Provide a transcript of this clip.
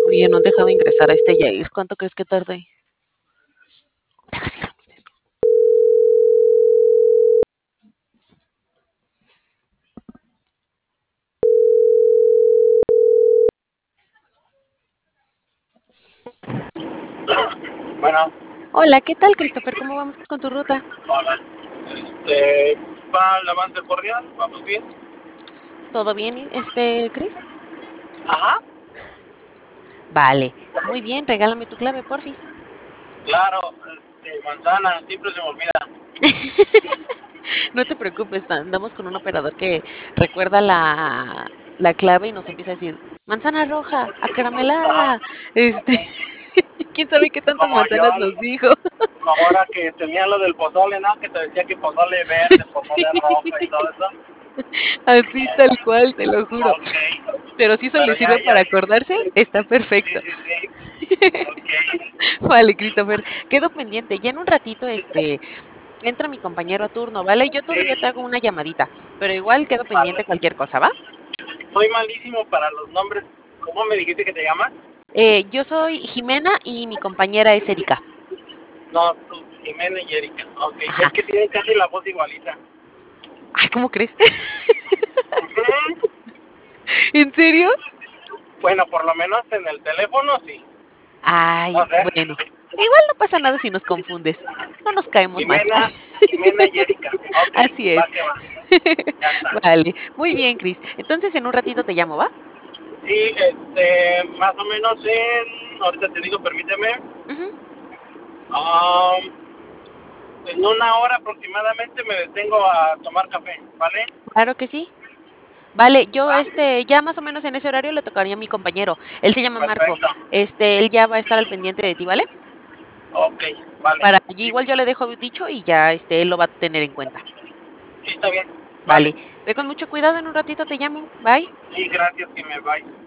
Oye, no han dejado ingresar a este Yair. ¿Cuánto crees que tarde? Deja sigamos de eso. Bueno, Hola, ¿qué tal, Christopher? ¿Cómo vamos con tu ruta? hola. Va el avance cordial, vamos bien. ¿Todo bien, Chris? Ajá, Vale, muy bien, regálame tu clave, porfis. claro, manzana, siempre se me olvida. No te preocupes, andamos con un operador que recuerda la clave y nos empieza a decir, manzana roja, Ajá, acaramelada. Este, quién sabe qué tantas como yo, manzanas nos dijo. como ahora que tenía lo del pozole, ¿no? Que te decía que pozole verde, pozole rojo y todo eso. Así tal cual, te lo juro. Ok, Pero si eso pero le sirve para acordarse, está sí, perfecto. sí, sí, ok, Vale, Christopher, quedo pendiente. Ya en un ratito, entra mi compañero a turno, ¿vale? Yo todavía te hago una llamadita, pero igual quedo pendiente vale. cualquier cosa, ¿va? Soy malísimo para los nombres. ¿Cómo me dijiste que te llamas? Yo soy Jimena y mi compañera es Erika. No, tú, Jimena y Erika. Ok, Ajá. es que tienen casi la voz igualita. Ay, ¿cómo crees? Ujú. ¿En serio? Bueno, por lo menos en el teléfono sí. Ay, No sé. bueno. Igual no pasa nada si nos confundes. No nos caemos mal. Jimena y Erika. Ok, Así va es. que va. Ya está. Vale. Muy bien, Cris. Entonces en un ratito te llamo, ¿va? Sí, más o menos ahorita te digo, permíteme, Ujú. um, en una hora aproximadamente me detengo a tomar café, ¿vale? Claro que sí. Vale, yo Va, ya más o menos en ese horario le tocaría a mi compañero. Él se llama Marco. perfecto. Él ya va a estar al pendiente de ti, ¿vale? Ok, vale. Para allí Sí, igual yo le dejo dicho y ya él lo va a tener en cuenta. sí, está bien. Vale. Vale. Ve con mucho cuidado, en un ratito te llamo. Bye. Sí, gracias que me vaya.